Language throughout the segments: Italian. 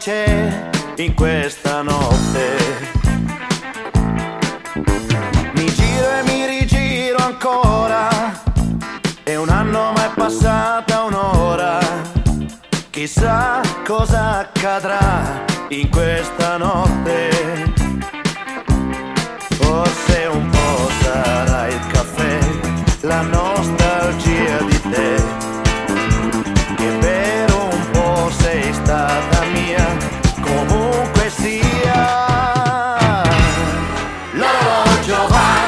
c'è in questa notte. Mi giro e mi rigiro ancora, e un anno ma è passata un'ora. Chissà cosa accadrà in questa notte. Forse un po' sarà il caffè, la nostalgia di te, che per un po' sei stata mia, comunque sia. L'orologio va,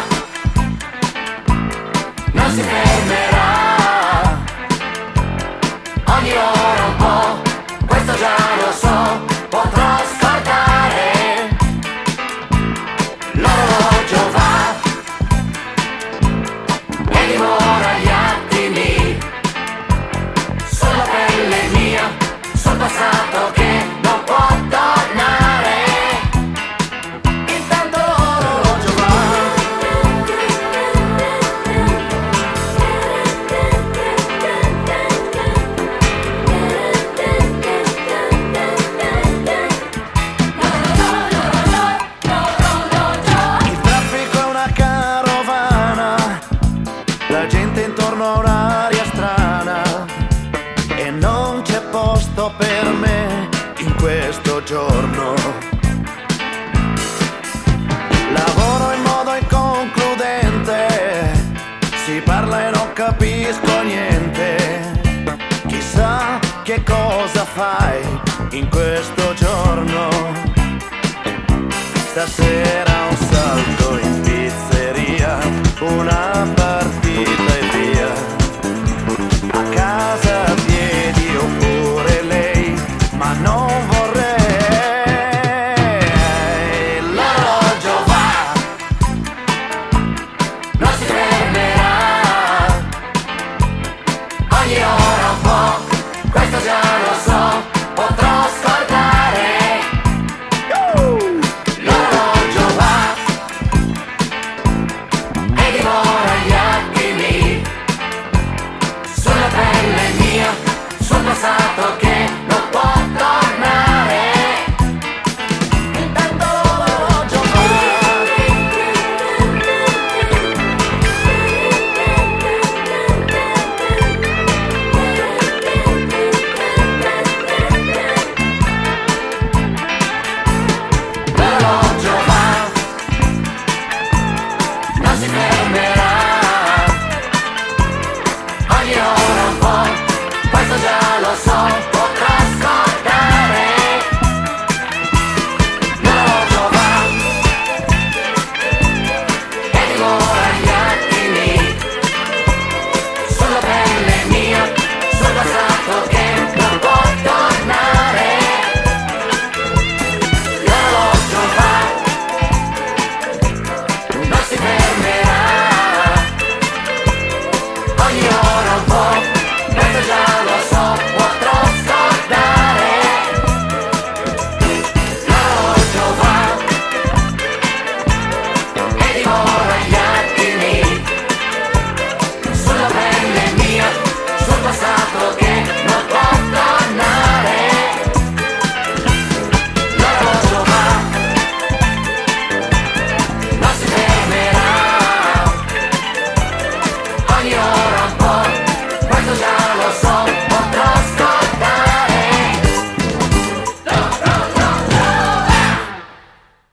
non si fermerà, ogni ora un po', questo già lo so, potrò scordare. L'orologio va e dimora gli attimi sulla pelle mia, sul passato che non può tornare. Intanto l'orologio va. Il traffico è una carovana, la gente intorno a un'aria strana, e non c'è posto per me in questo giorno. Lavoro in modo inconcludente, si parla e non capisco niente. Chissà che cosa fai in questo giorno. Stasera